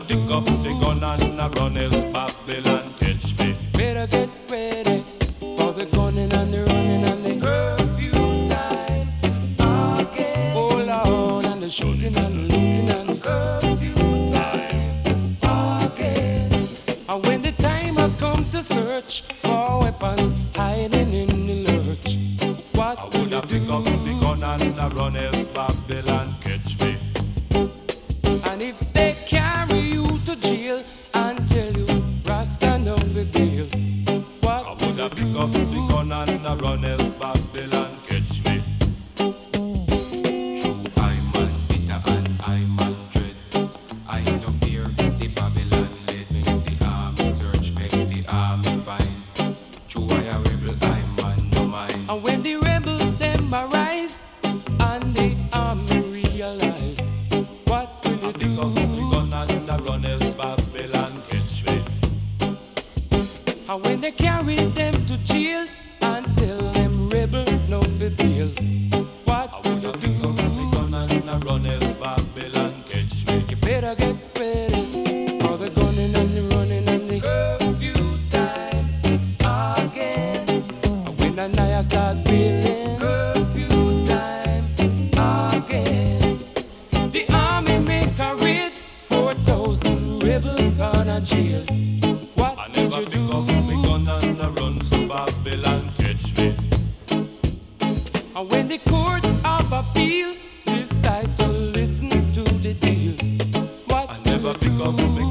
pick up the gun and I run else Babylon catch me. Better get ready for the gunning and the running and the curfew time again. Oh Lord, and the shooting and the looting and the curfew time again. And when the time has come to search for weapons hiding in the lurch, what I will woulda you pick up do? the gun and I run else Babylon catch me. And if they carry you to jail and tell you Rasta no fi bail, what I will woulda you pick up the do? gun and I run else Babylon catch me. True, I'm man bitter and I'm man dread. I no fear the Babylon led me. The army search, make the army find. True, I a rebel, I'm man no mind. And when the rebel them arise and the army realize, what will I you pick up the do? gun and I run else Babylon catch me. And when they carry them to jail and tell them rebel no fi bail, what I will woulda you pick up the do? gun and I run else Babylon catch me. You better get ready for the gunning and the running and the curfew time again. And when the night start peeling, curfew time again. The army make a raid, 4,000 rebel gonna jail. What I did never you pick up the do? gun and I run so Babylon catch me. And when the court of appeal decide to listen to the deal, what I do never you pick up the do?